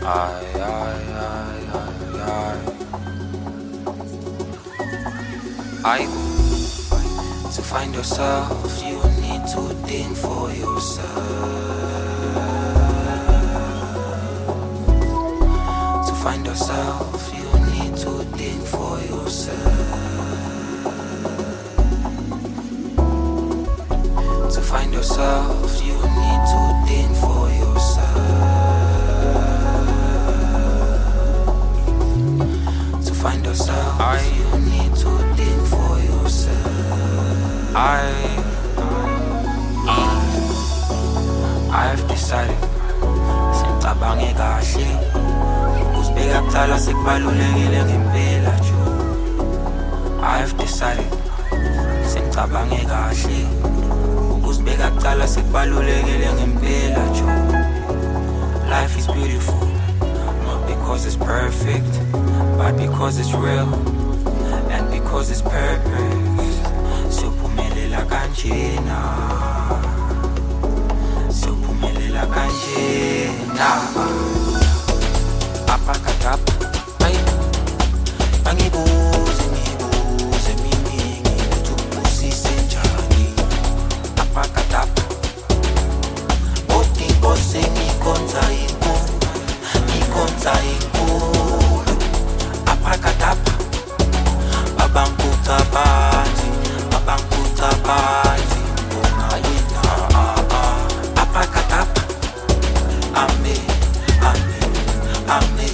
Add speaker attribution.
Speaker 1: Ay, ay, ay, ay, ay. I to find yourself, you need to think for yourself. To find yourself, you need to think for yourself. To find yourself, you need to think for yourself. To find yourself, you need to think for yourself. I've decided, sengicabange kahle, ukuzibeka kuqala sekubalulekile ngempela nje. I've decided, sengicabange kahle, ukuzibeka kuqala sekubalulekile ngempela nje. Life is beautiful, not because it's perfect, but because it's real and because it's purpose. Sophumelela kanjena, sophumelela kanjena. Apakatapa, ay, angibuze miningi ukuthi ubusise njani. Apakatapa, othi nkose ngikhonza inkulu. Apakatapa, abangiputha phansi, bona yena. Apakatapa, amen.